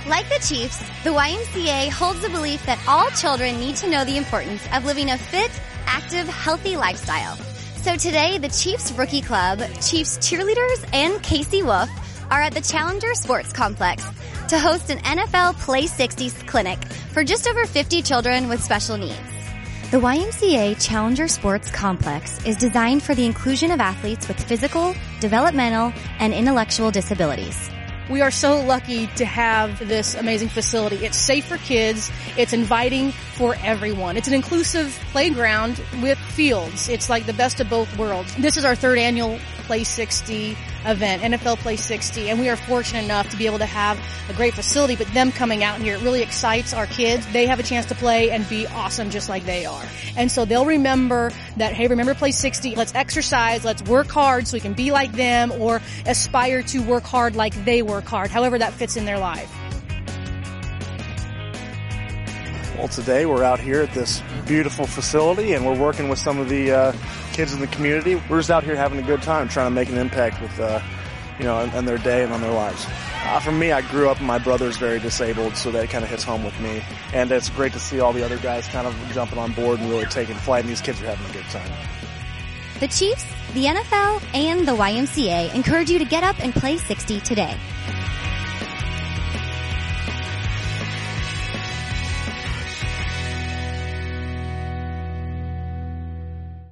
Like the Chiefs, the YMCA holds the belief that all children need to know the importance of living a fit, active, healthy lifestyle. So today, the Chiefs Rookie Club, Chiefs cheerleaders, and Casey Wolf are at the Challenger Sports Complex to host an NFL Play 60 clinic for just over 50 children with special needs. The YMCA Challenger Sports Complex is designed for the inclusion of athletes with physical, developmental, and intellectual disabilities. We are so lucky to have this amazing facility. It's safe for kids. It's inviting for everyone. It's an inclusive playground with fields. It's like the best of both worlds. This is our third annual Play 60 event, NFL Play 60, and we are fortunate enough to be able to have a great facility, but them coming out here, it really excites our kids. They have a chance to play and be awesome just like they are. And so they'll remember that, hey, remember Play 60, let's exercise, let's work hard so we can be like them or aspire to work hard like they work hard, however that fits in their life. Well, today we're out here at this beautiful facility and we're working with some of the kids in the community. We're just out here having a good time, trying to make an impact with, in their day and on their lives. For me, I grew up and my brother's very disabled, so that kind of hits home with me. And it's great to see all the other guys kind of jumping on board and really taking flight, and these kids are having a good time. The Chiefs, the NFL, and the YMCA encourage you to get up and play 60 today.